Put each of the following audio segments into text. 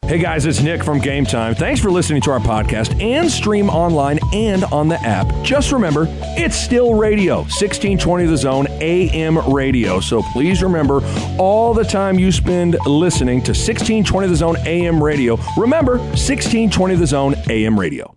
Hey guys, it's Nick from Game Time. Thanks for listening to our podcast and stream online and on the app. Just remember, it's still radio, 1620 The Zone AM radio. So please remember, all the time you spend listening to 1620 The Zone AM radio, remember 1620 The Zone AM radio.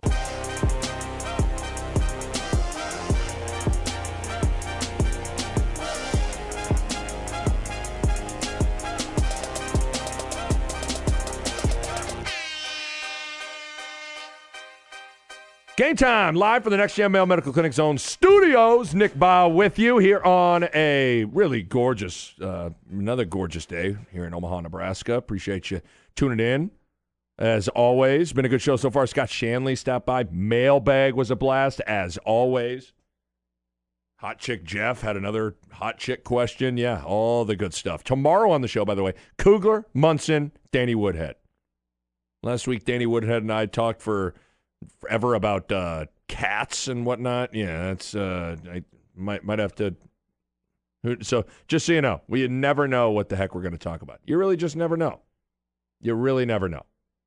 Game Time, live from the Next Gen Male Medical Clinic Zone studios. Nick Baugh with you here on a really gorgeous, another gorgeous day here in Omaha, Nebraska. Appreciate you tuning in. As always, been a good show so far. Scott Shanley stopped by. Mailbag was a blast, as always. Hot Chick Jeff had another hot chick question. Yeah, all the good stuff. Tomorrow on the show, by the way, Kugler, Munson, Danny Woodhead. Last week, Danny Woodhead and I talked forever about cats and whatnot. Yeah, that's I might have to. So just so you know, we never know what the heck we're going to talk about. You really just never know. You really never know.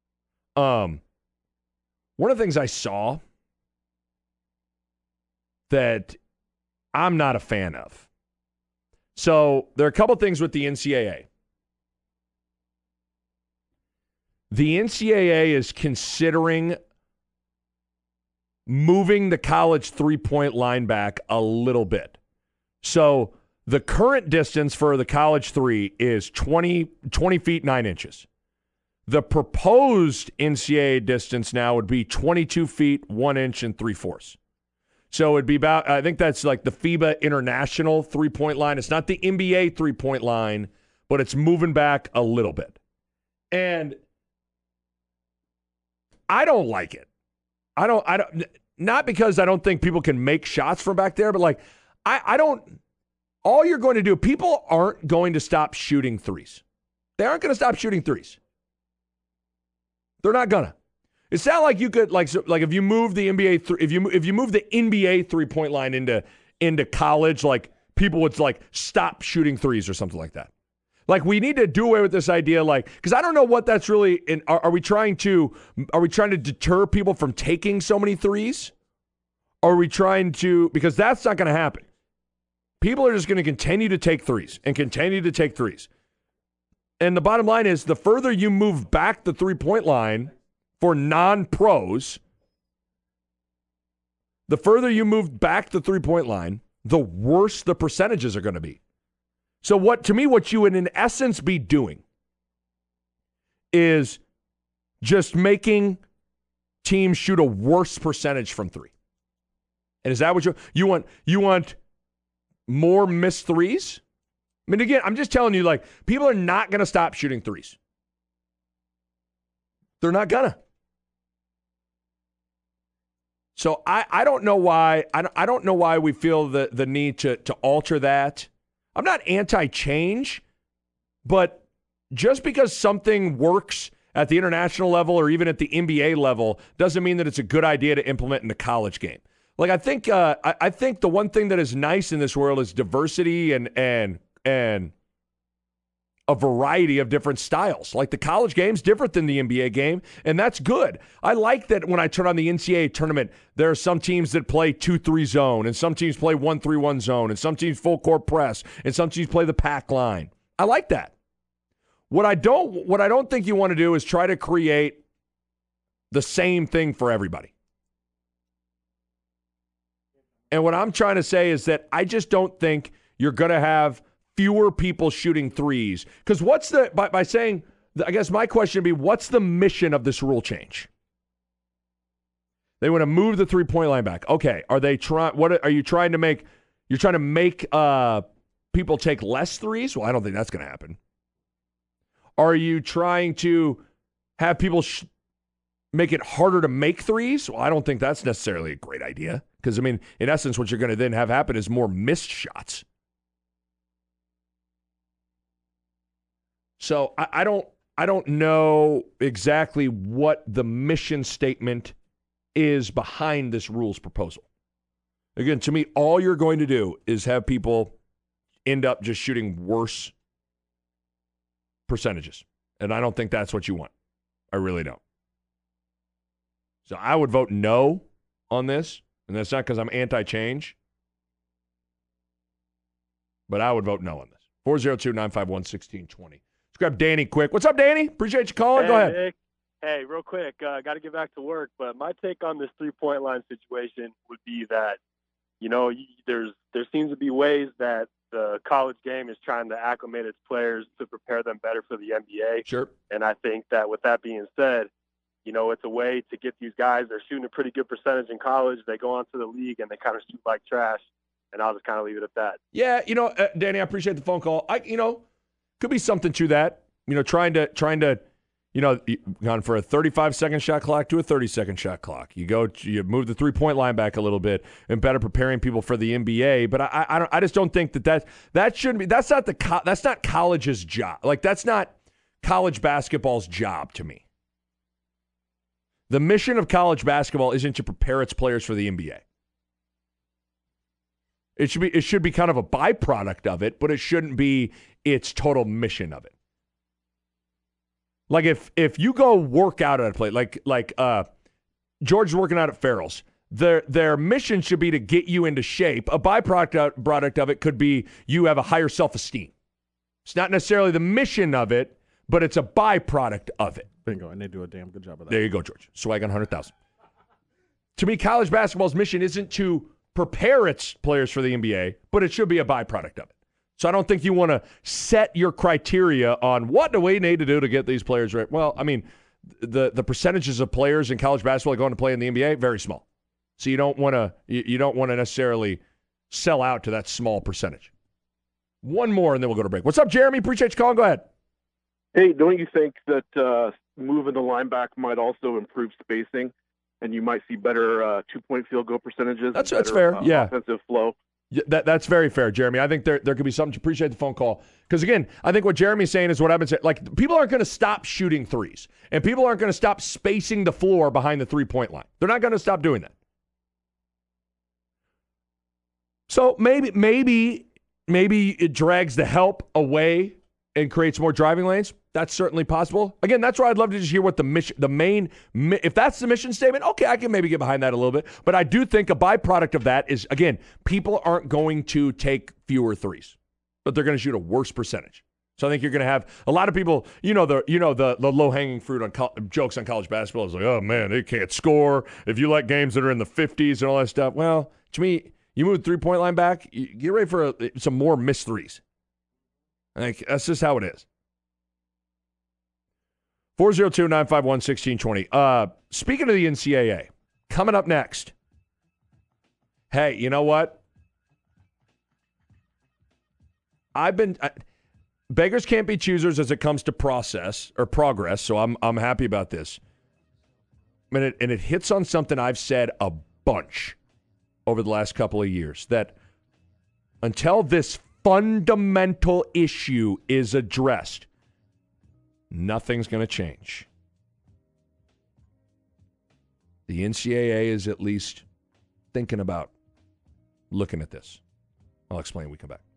One of the things I saw that I'm not a fan of. So there are a couple things with the NCAA. The NCAA is considering moving the college three-point line back a little bit. So the current distance for the college three is 20 feet 9 inches. The proposed NCAA distance now would be 22 feet 1 inch and 3/4. So it'd be about, I think that's like the FIBA international three-point line. It's not the NBA three-point line, but it's moving back a little bit. And I don't like it. I don't, not because I don't think people can make shots from back there, but like, I don't, all you're going to do, people aren't going to stop shooting threes. They aren't going to stop shooting threes. They're not gonna. It's not like you could, like if you move the NBA, if you move the NBA 3-point line into college, like people would like stop shooting threes or something like that. Like, we need to do away with this idea, like, because I don't know what that's really. Are we trying to deter people from taking so many threes? Or are we trying to? Because that's not going to happen. People are just going to continue to take threes and continue to take threes. And the bottom line is, the further you move back the 3-point line for non-pros, the further you move back the 3-point line, the worse the percentages are going to be. So what you would in essence be doing is just making teams shoot a worse percentage from three. And is that what you want? You want more missed threes? I mean, again, I'm just telling you, like, people are not going to stop shooting threes. They're not gonna. So I don't know why. I don't know why we feel the need to alter that. I'm not anti-change, but just because something works at the international level or even at the NBA level doesn't mean that it's a good idea to implement in the college game. Like, I think the one thing that is nice in this world is diversity and a variety of different styles. Like, the college game's different than the NBA game, and that's good. I like that when I turn on the NCAA tournament, there are some teams that play 2-3 zone, and some teams play 1-3-1 zone, and some teams full court press, and some teams play the pack line. I like that. What I don't think you want to do is try to create the same thing for everybody. And what I'm trying to say is that I just don't think you're going to have fewer people shooting threes. Because by saying, I guess my question would be, what's the mission of this rule change? They want to move the 3-point line back. Okay, are you trying to make? You're trying to make people take less threes? Well, I don't think that's going to happen. Are you trying to have people make it harder to make threes? Well, I don't think that's necessarily a great idea. Because, I mean, in essence, what you're going to then have happen is more missed shots. So I don't know exactly what the mission statement is behind this rules proposal. Again, to me, all you're going to do is have people end up just shooting worse percentages. And I don't think that's what you want. I really don't. So I would vote no on this, and that's not because I'm anti-change, but I would vote no on this. 402-951-1620. Let's grab Danny quick. What's up, Danny? Appreciate you calling. Hey, Go ahead. Nick. Hey, real quick, got to get back to work, but my take on this three-point line situation would be that, there seems to be ways that the college game is trying to acclimate its players to prepare them better for the NBA. Sure. And I think that with that being said, it's a way to get these guys. They're shooting a pretty good percentage in college. They go on to the league and they kind of shoot like trash. And I'll just kind of leave it at that. Yeah, Danny, I appreciate the phone call. Could be something to that. Trying to, gone for a 35-second shot clock to a 30-second shot clock. You move the 3-point line back a little bit and better preparing people for the NBA. But I just don't think that shouldn't be. That's not college's job. Like, that's not college basketball's job to me. The mission of college basketball isn't to prepare its players for the NBA. It should be kind of a byproduct of it, but it shouldn't be its total mission of it. Like if you go work out at a place, like George's working out at Farrell's, their mission should be to get you into shape. A byproduct of it could be you have a higher self-esteem. It's not necessarily the mission of it, but it's a byproduct of it. Bingo, and they do a damn good job of that. There you go, George. Swag on 100,000. To me, college basketball's mission isn't to prepare its players for the NBA, but it should be a byproduct of it. So I don't think you want to set your criteria on what do we need to do to get these players right. Well, I mean, the percentages of players in college basketball going to play in the NBA, very small. So you don't want to necessarily sell out to that small percentage. One more, and then we'll go to break. What's up, Jeremy? Appreciate you calling. Go ahead. Hey, don't you think that moving the line back might also improve spacing, and you might see better two-point field goal percentages? That's fair. Yeah, offensive flow. Yeah, that's very fair, Jeremy. I think there could be something to appreciate the phone call. Because, again, I think what Jeremy's saying is what I've been saying. Like, people aren't going to stop shooting threes, and people aren't going to stop spacing the floor behind the three-point line. They're not going to stop doing that. So maybe it drags the help away and creates more driving lanes. That's certainly possible. Again, that's where I'd love to just hear what if that's the mission statement, okay, I can maybe get behind that a little bit. But I do think a byproduct of that is, again, people aren't going to take fewer threes, but they're going to shoot a worse percentage. So I think you're going to have a lot of people, the low-hanging fruit on jokes on college basketball is like, oh, man, they can't score. If you like games that are in the 50s and all that stuff, well, to me, you move the three-point line back, you get ready for some more missed threes. Like, that's just how it is. 402-951-1620. Speaking of the NCAA, coming up next. Hey, you know what? Beggars can't be choosers as it comes to process or progress, so I'm happy about this. And it hits on something I've said a bunch over the last couple of years, that until this fundamental issue is addressed, nothing's going to change. The NCAA is at least thinking about looking at this. I'll explain when we come back.